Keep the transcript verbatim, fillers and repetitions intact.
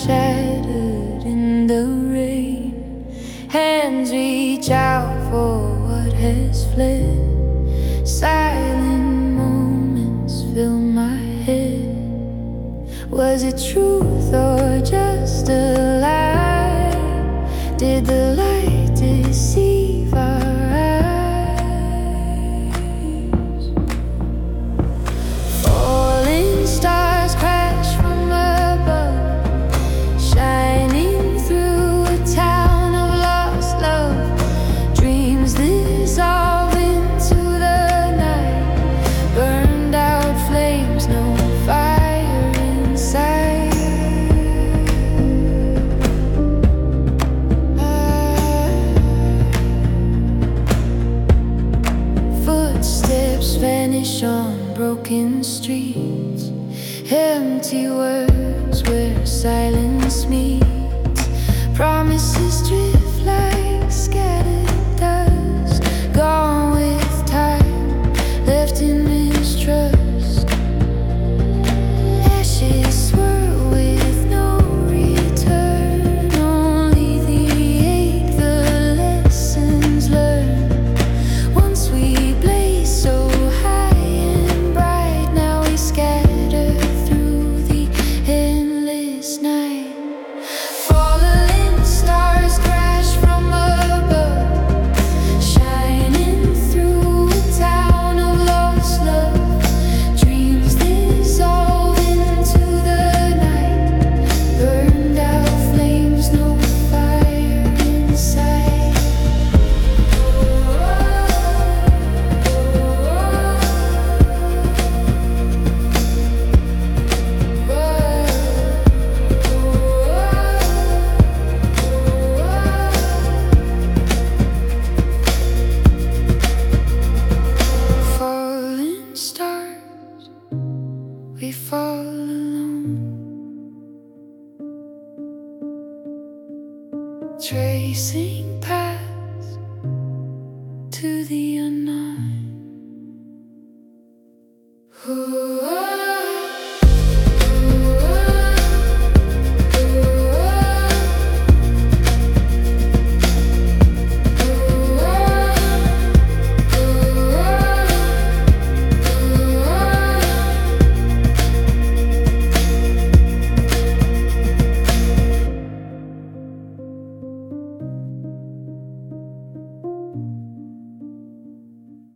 shattered in the rain. Hands reach out for what has fled. Silent moments fill my head. Was it truth or just a lie? Did the light deceive our eyes? Falling stars crash from above, shining through a town of lost love. Dreams dissolve into the night, burned out flames, no fire inside. Footsteps vanish on broken streets, empty words where silence meets. Promises drift like scattered dust, gone with time, left in mistrust. Ashes swirl with no return, only the ache, the lessons learned. Once we blazed so high and bright, now we scatter through the endless night. Falling stars crash from above, shining through a town of lost love. Dreams dissolve into the night, burned out flames, no fire inside. Falling stars, we fall alone, tracing paths to the unknown.